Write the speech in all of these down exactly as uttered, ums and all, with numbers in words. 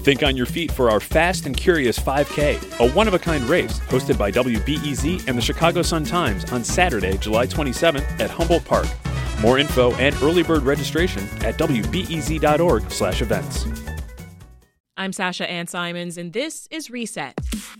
Think on your feet for our Fast and Curious five K, a one-of-a-kind race hosted by W B E Z and the Chicago Sun-Times on Saturday, July twenty-seventh at Humboldt Park. More info and early bird registration at w b e z dot org slash events. I'm Sasha Ann Simons, and this is Reset.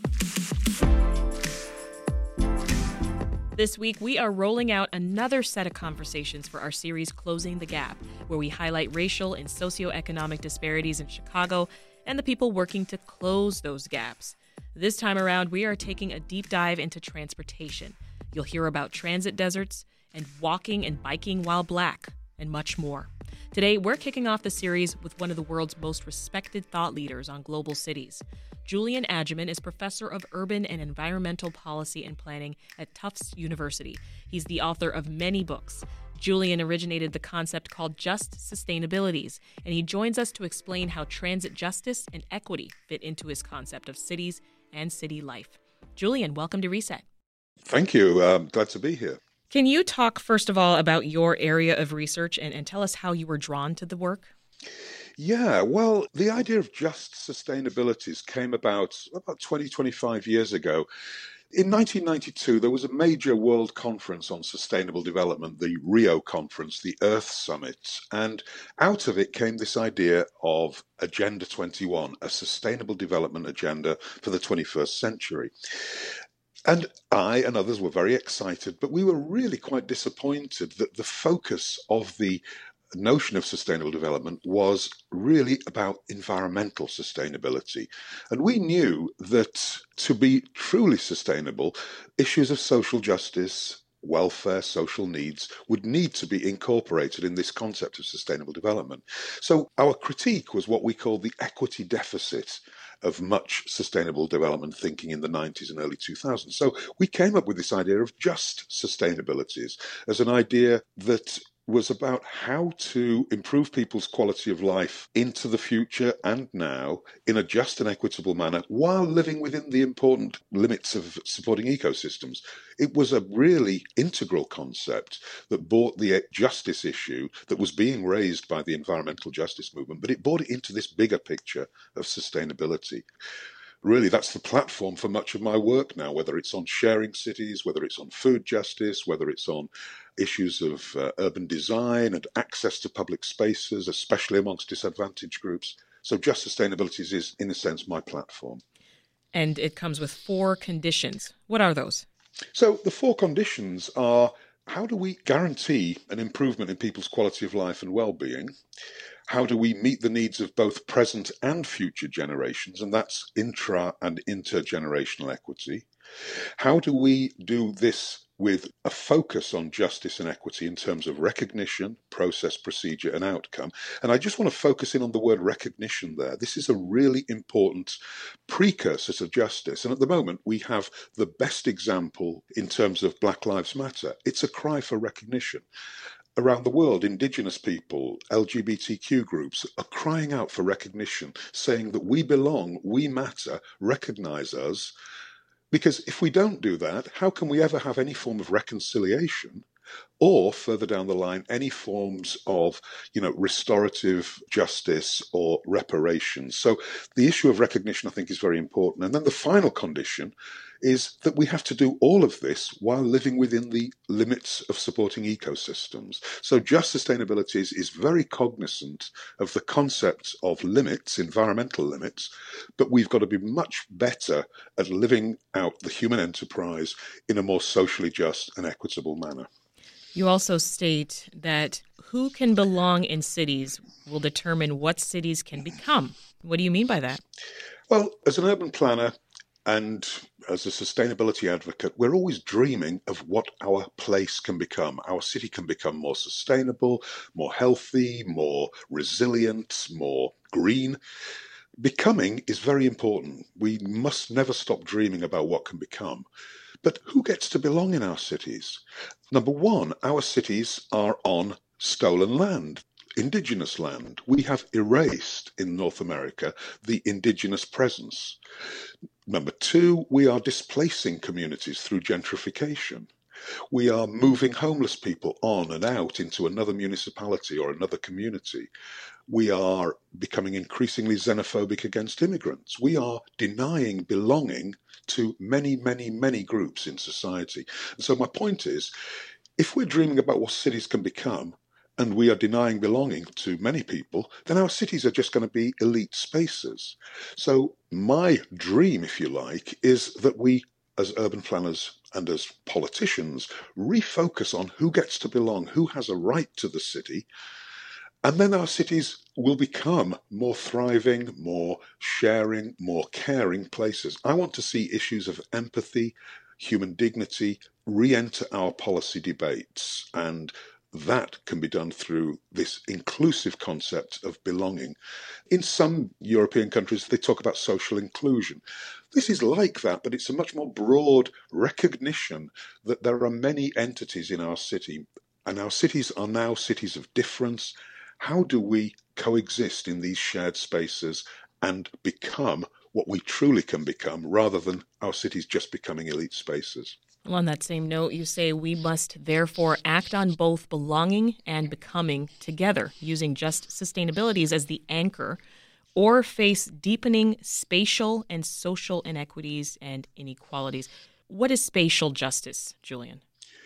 This week, we are rolling out another set of conversations for our series Closing the Gap, where we highlight racial and socioeconomic disparities in Chicago and the people working to close those gaps. This time around, we are taking a deep dive into transportation. You'll hear about transit deserts and walking and biking while Black, and much more. Today, we're kicking off the series with one of the world's most respected thought leaders on global cities. Julian Agyeman is professor of urban and environmental policy and planning at Tufts University. He's the author of many books. Julian originated the concept called Just Sustainabilities, and he joins us to explain how transit justice and equity fit into his concept of cities and city life. Julian, welcome to Reset. Thank you. Um, glad to be here. Can you talk, first of all, about your area of research and, and tell us how you were drawn to the work? Yeah, well, the idea of just sustainabilities came about about twenty, twenty-five years ago. In nineteen ninety-two, there was a major world conference on sustainable development, the Rio Conference, the Earth Summit, and out of it came this idea of Agenda twenty-one, a sustainable development agenda for the twenty-first century. And I and others were very excited, but we were really quite disappointed that the focus of the notion of sustainable development was really about environmental sustainability. And we knew that to be truly sustainable, issues of social justice, welfare, social needs would need to be incorporated in this concept of sustainable development. So our critique was what we call the equity deficit of much sustainable development thinking in the nineties and early two thousands. So we came up with this idea of just sustainabilities as an idea that was about how to improve people's quality of life into the future and now in a just and equitable manner while living within the important limits of supporting ecosystems. It was a really integral concept that brought the justice issue that was being raised by the environmental justice movement, but it brought it into this bigger picture of sustainability. Really, that's the platform for much of my work now, whether it's on sharing cities, whether it's on food justice, whether it's on issues of uh, urban design and access to public spaces, especially amongst disadvantaged groups. So Just Sustainabilities is, in a sense, my platform. And it comes with four conditions. What are those? So the four conditions are: how do we guarantee an improvement in people's quality of life and well-being? How do we meet the needs of both present and future generations? And that's intra and intergenerational equity. How do we do this with a focus on justice and equity in terms of recognition, process, procedure, and outcome? And I just want to focus in on the word recognition there. This is a really important precursor to justice. And at the moment, we have the best example in terms of Black Lives Matter. It's a cry for recognition. Around the world, Indigenous people, L G B T Q groups are crying out for recognition, saying that we belong, we matter, recognize us. Because if we don't do that, how can we ever have any form of reconciliation or, further down the line, any forms of, you know, restorative justice or reparations? So the issue of recognition, I think, is very important. And then the final condition is that we have to do all of this while living within the limits of supporting ecosystems. So Just Sustainability is, is very cognizant of the concept of limits, environmental limits, but we've got to be much better at living out the human enterprise in a more socially just and equitable manner. You also state that who can belong in cities will determine what cities can become. What do you mean by that? Well, as an urban planner and as a sustainability advocate, we're always dreaming of what our place can become. Our city can become more sustainable, more healthy, more resilient, more green. Becoming is very important. We must never stop dreaming about what can become. But who gets to belong in our cities? Number one, our cities are on stolen land, indigenous land. We have erased in North America the indigenous presence. Number two, we are displacing communities through gentrification. We are moving homeless people on and out into another municipality or another community. We are becoming increasingly xenophobic against immigrants. We are denying belonging to many, many, many groups in society. And so my point is, if we're dreaming about what cities can become, and we are denying belonging to many people, then our cities are just going to be elite spaces. So my dream, if you like, is that we, as urban planners and as politicians, refocus on who gets to belong, who has a right to the city, and then our cities will become more thriving, more sharing, more caring places. I want to see issues of empathy, human dignity re-enter our policy debates, and that can be done through this inclusive concept of belonging. In some European countries, they talk about social inclusion. This is like that, but it's a much more broad recognition that there are many entities in our city, and our cities are now cities of difference. How do we coexist in these shared spaces and become what we truly can become, rather than our cities just becoming elite spaces? Well, on that same note, you say we must therefore act on both belonging and becoming together, using just sustainabilities as the anchor, or face deepening spatial and social inequities and inequalities. What is spatial justice, Julian?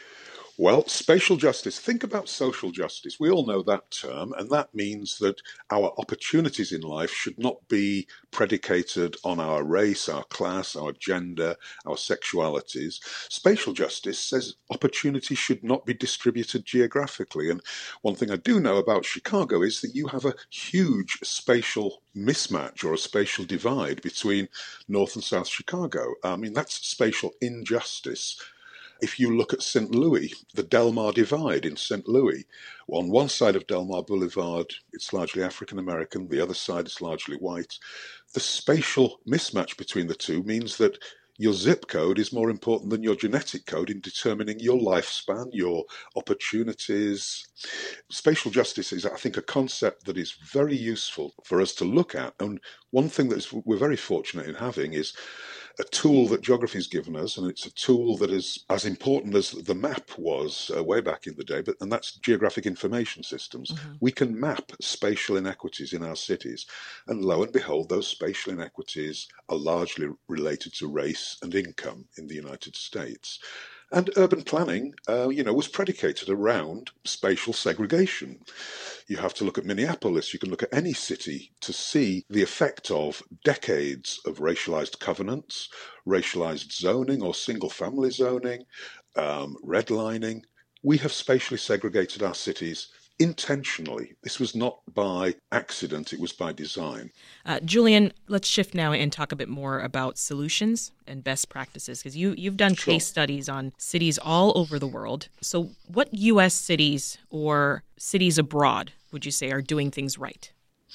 Well, spatial justice, think about social justice. We all know that term, and that means that our opportunities in life should not be predicated on our race, our class, our gender, our sexualities. Spatial justice says opportunity should not be distributed geographically. And one thing I do know about Chicago is that you have a huge spatial mismatch or a spatial divide between North and South Chicago. I mean, that's spatial injustice. If you look at Saint Louis, the Delmar Divide in Saint Louis, on one side of Delmar Boulevard, it's largely African American, the other side is largely white. The spatial mismatch between the two means that your zip code is more important than your genetic code in determining your lifespan, your opportunities. Spatial justice is, I think, a concept that is very useful for us to look at. And one thing that we're very fortunate in having is a tool that geography has given us, and it's a tool that is as important as the map was uh, way back in the day, but and that's geographic information systems. Mm-hmm. We can map spatial inequities in our cities, and lo and behold, those spatial inequities are largely related to race and income in the United States. And urban planning, uh, you know, was predicated around spatial segregation. You have to look at Minneapolis, you can look at any city to see the effect of decades of racialized covenants, racialized zoning or single-family zoning, um, redlining. We have spatially segregated our cities intentionally. This was not by accident, it was by design. Uh, Julian, let's shift now and talk a bit more about solutions and best practices, because you, you've done Sure. case studies on cities all over the world. So what U S cities or cities abroad would you say are doing things right?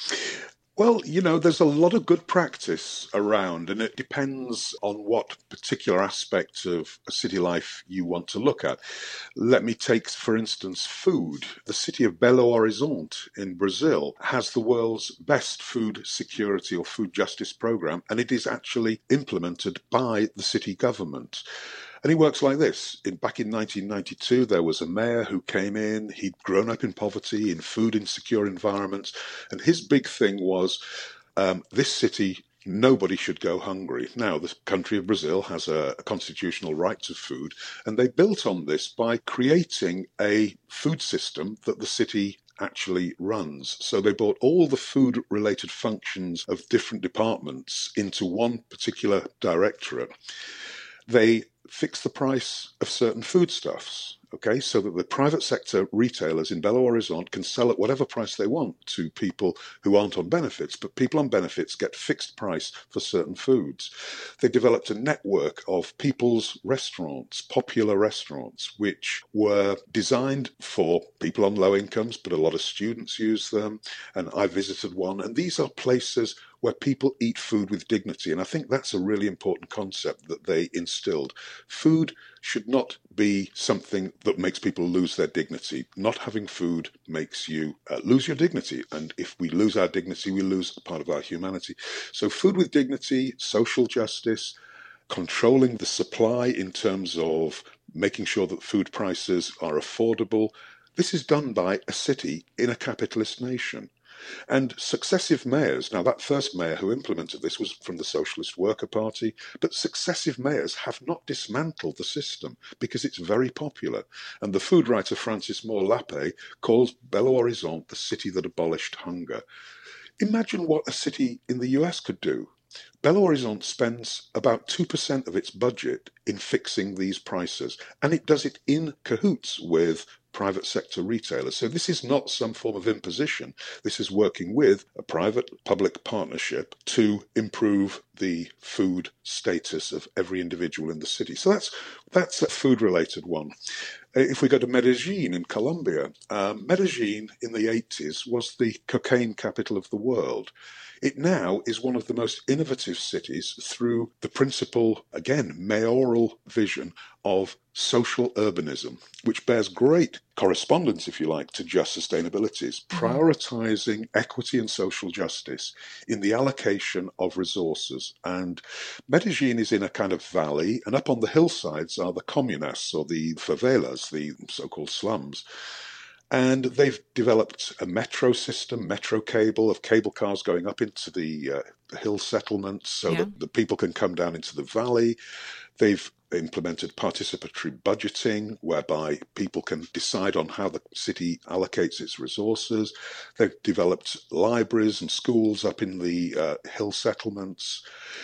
Well, you know, there's a lot of good practice around, and it depends on what particular aspect of a city life you want to look at. Let me take, for instance, food. The city of Belo Horizonte in Brazil has the world's best food security or food justice program, and it is actually implemented by the city government. And it works like this. In, back in nineteen ninety-two, there was a mayor who came in. He'd grown up in poverty, in food insecure environments. And his big thing was, um, this city, nobody should go hungry. Now, the country of Brazil has a, a constitutional right to food. And they built on this by creating a food system that the city actually runs. So they brought all the food-related functions of different departments into one particular directorate. They fix the price of certain foodstuffs, okay, so that the private sector retailers in Belo Horizonte can sell at whatever price they want to people who aren't on benefits, but people on benefits get fixed price for certain foods. They developed a network of people's restaurants, popular restaurants, which were designed for people on low incomes, but a lot of students use them, and I visited one, and these are places where people eat food with dignity. And I think that's a really important concept that they instilled. Food should not be something that makes people lose their dignity. Not having food makes you uh, lose your dignity. And if we lose our dignity, we lose a part of our humanity. So food with dignity, social justice, controlling the supply in terms of making sure that food prices are affordable. This is done by a city in a capitalist nation. And successive mayors, now that first mayor who implemented this was from the Socialist Worker Party, but successive mayors have not dismantled the system because it's very popular. And the food writer Francis Moore Lappé calls Belo Horizonte the city that abolished hunger. Imagine what a city in the U S could do. Belo Horizonte spends about two percent of its budget in fixing these prices, and it does it in cahoots with private sector retailers. So this is not some form of imposition. This is working with a private-public partnership to improve the food status of every individual in the city. So that's that's a food-related one. If we go to Medellin in Colombia, um, Medellin in the eighties was the cocaine capital of the world. It now is one of the most innovative cities through the principal, again, mayoral vision of social urbanism, which bears great correspondence, if you like, to just sustainabilities, mm-hmm. prioritizing equity and social justice in the allocation of resources. And Medellin is in a kind of valley, and up on the hillsides are the comunas, or the favelas, the so-called slums. And they've developed a metro system, metro cable of cable cars going up into the uh, hill settlements so yeah. that the people can come down into the valley. They've implemented participatory budgeting, whereby people can decide on how the city allocates its resources. They've developed libraries and schools up in the uh, hill settlements.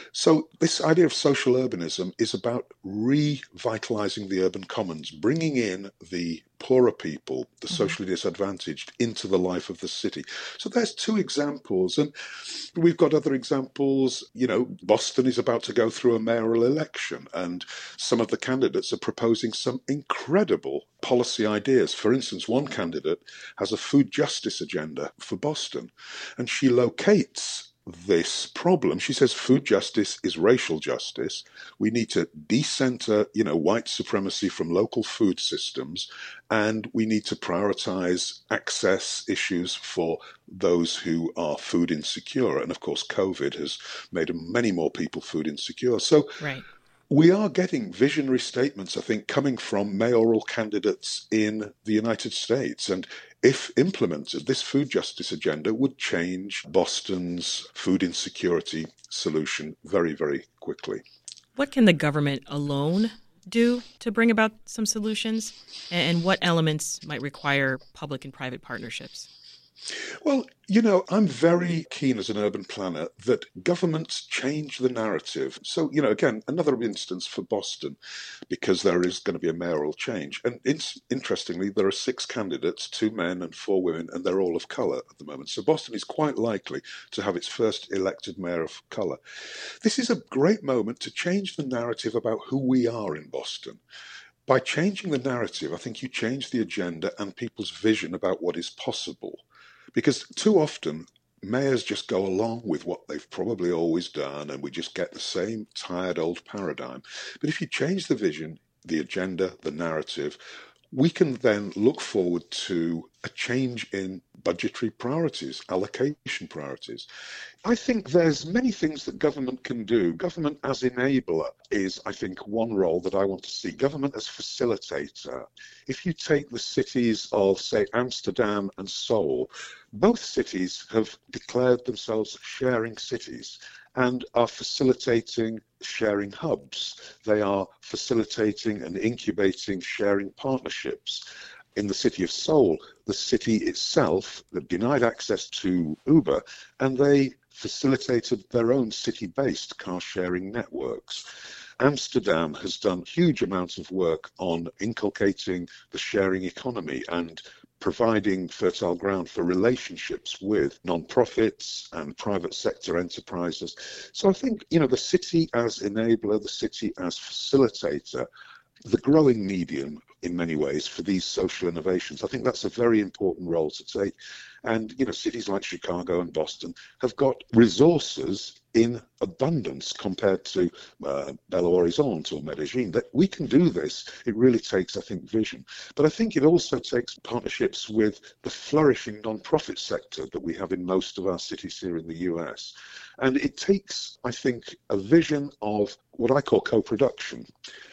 So this idea of social urbanism is about revitalizing the urban commons, bringing in the poorer people, the socially disadvantaged, into the life of the city. So there's two examples. And we've got other examples. You know, Boston is about to go through a mayoral election, and some of the candidates are proposing some incredible policy ideas. For instance, one candidate has a food justice agenda for Boston, and she locates this problem. She says food justice is racial justice. We need to decenter, you know, white supremacy from local food systems, and we need to prioritize access issues for those who are food insecure. And of course, COVID has made many more people food insecure. So right. we are getting visionary statements, I think, coming from mayoral candidates in the United States. And if implemented, this food justice agenda would change Boston's food insecurity solution very, very quickly. What can the government alone do to bring about some solutions? And what elements might require public and private partnerships? Well, you know, I'm very keen as an urban planner that governments change the narrative. So, you know, again, another instance for Boston, because there is going to be a mayoral change. And it's, interestingly, there are six candidates, two men and four women, and they're all of colour at the moment. So Boston is quite likely to have its first elected mayor of colour. This is a great moment to change the narrative about who we are in Boston. By changing the narrative, I think you change the agenda and people's vision about what is possible. Because too often, mayors just go along with what they've probably always done, and we just get the same tired old paradigm. But if you change the vision, the agenda, the narrative, we can then look forward to a change in budgetary priorities, allocation priorities. I think there's many things that government can do. Government as enabler is, I think, one role that I want to see. Government as facilitator. If you take the cities of, say, Amsterdam and Seoul, both cities have declared themselves sharing cities and are facilitating sharing hubs. They are facilitating and incubating sharing partnerships. In the city of Seoul, the city itself denied access to Uber, and they facilitated their own city-based car-sharing networks. Amsterdam has done huge amounts of work on inculcating the sharing economy and providing fertile ground for relationships with non-profits and private sector enterprises. So I think, you know, the city as enabler, the city as facilitator, the growing medium in many ways for these social innovations. I think that's a very important role to take. And, you know, cities like Chicago and Boston have got resources in abundance compared to uh, Belo Horizonte or Medellin. That we can do this. It really takes, I think, vision. But I think it also takes partnerships with the flourishing non-profit sector that we have in most of our cities here in the U S. And it takes, I think, a vision of what I call co-production.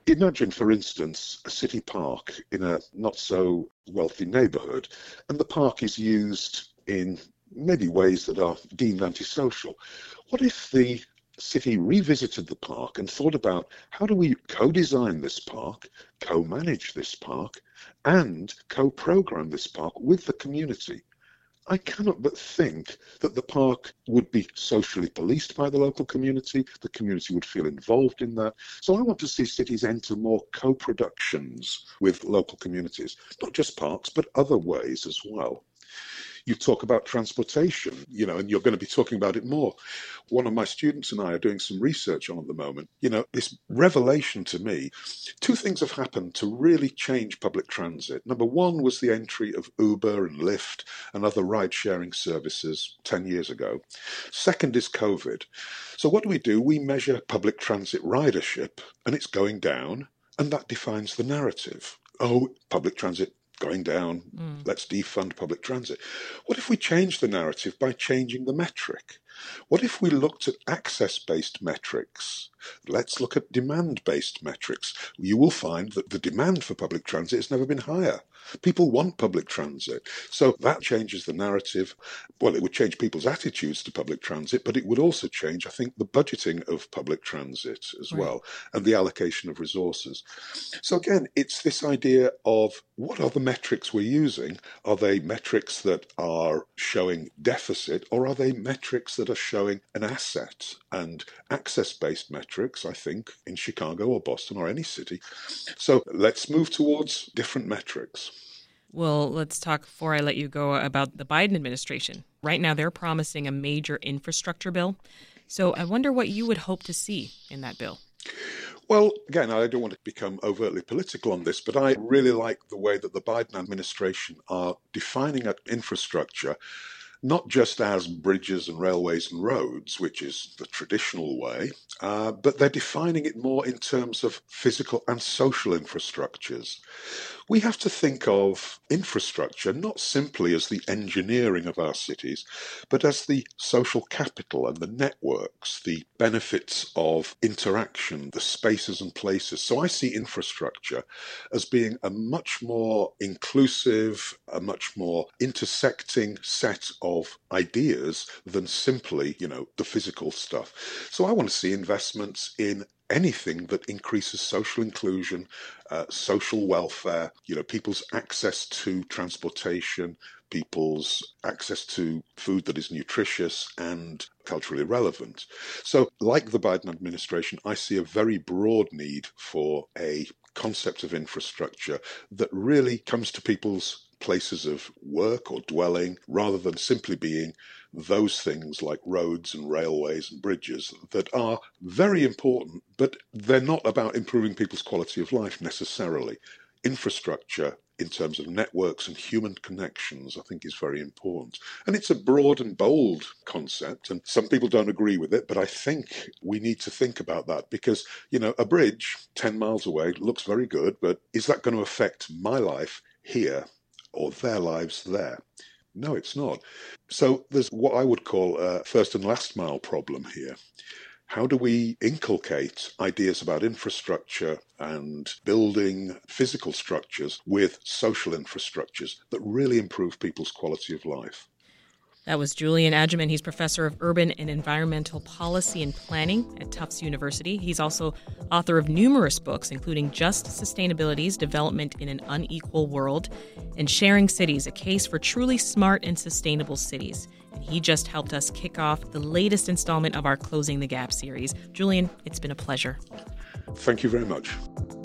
Imagine, for instance, a city park in a not so wealthy neighbourhood, and the park is used in maybe ways that are deemed antisocial. What if the city revisited the park and thought about how do we co-design this park, co-manage this park, and co-program this park with the community? I cannot but think that the park would be socially policed by the local community, the community would feel involved in that. So I want to see cities enter more co-productions with local communities, not just parks, but other ways as well. You talk about transportation, you know, and you're going to be talking about it more. One of my students and I are doing some research on at the moment. You know, this revelation to me, two things have happened to really change public transit. Number one was the entry of Uber and Lyft and other ride-sharing services ten years ago. Second is COVID. So what do we do? We measure public transit ridership, and it's going down, and that defines the narrative. Oh, public transit going down, mm. let's defund public transit. What if we change the narrative by changing the metric? What if we looked at access-based metrics? Let's look at demand-based metrics. You will find that the demand for public transit has never been higher. People want public transit. So that changes the narrative. Well, it would change people's attitudes to public transit, but it would also change, I think, the budgeting of public transit as right. well, and the allocation of resources. So again, it's this idea of what are the metrics we're using? Are they metrics that are showing deficit, or are they metrics that are showing an asset? And access-based metrics, I think, in Chicago or Boston or any city. So let's move towards different metrics. Well, let's talk, before I let you go, about the Biden administration. Right now, they're promising a major infrastructure bill. So I wonder what you would hope to see in that bill. Well, again, I don't want to become overtly political on this, but I really like the way that the Biden administration are defining infrastructure not just as bridges and railways and roads, which is the traditional way, uh, but they're defining it more in terms of physical and social infrastructures. We have to think of infrastructure not simply as the engineering of our cities, but as the social capital and the networks, the benefits of interaction, the spaces and places. So I see infrastructure as being a much more inclusive, a much more intersecting set of ideas than simply, you know, the physical stuff. So I want to see investments in anything that increases social inclusion, uh, social welfare, you know, people's access to transportation, people's access to food that is nutritious and culturally relevant. So, like the Biden administration, I see a very broad need for a concept of infrastructure that really comes to people's places of work or dwelling, rather than simply being those things like roads and railways and bridges that are very important, but they're not about improving people's quality of life necessarily. Infrastructure in terms of networks and human connections, I think, is very important. And it's a broad and bold concept, and some people don't agree with it, but I think we need to think about that because, you know, a bridge ten miles away looks very good, but is that going to affect my life here or their lives there? No, it's not. So there's what I would call a first and last mile problem here. How do we inculcate ideas about infrastructure and building physical structures with social infrastructures that really improve people's quality of life? That was Julian Agyeman. He's professor of urban and environmental policy and planning at Tufts University. He's also author of numerous books, including Just Sustainability's Development in an Unequal World and Sharing Cities, A Case for Truly Smart and Sustainable Cities. And he just helped us kick off the latest installment of our Closing the Gap series. Julian, it's been a pleasure. Thank you very much.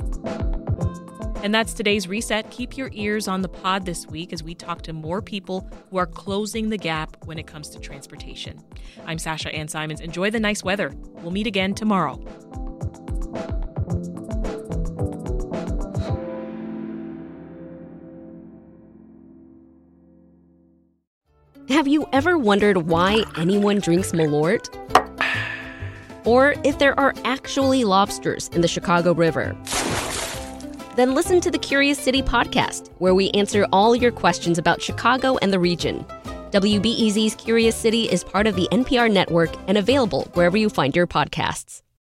And that's today's Reset. Keep your ears on the pod this week as we talk to more people who are closing the gap when it comes to transportation. I'm Sasha Ann Simons. Enjoy the nice weather. We'll meet again tomorrow. Have you ever wondered why anyone drinks Malort? Or if there are actually lobsters in the Chicago River? Then listen to the Curious City podcast, where we answer all your questions about Chicago and the region. W B E Z's Curious City is part of the N P R network and available wherever you find your podcasts.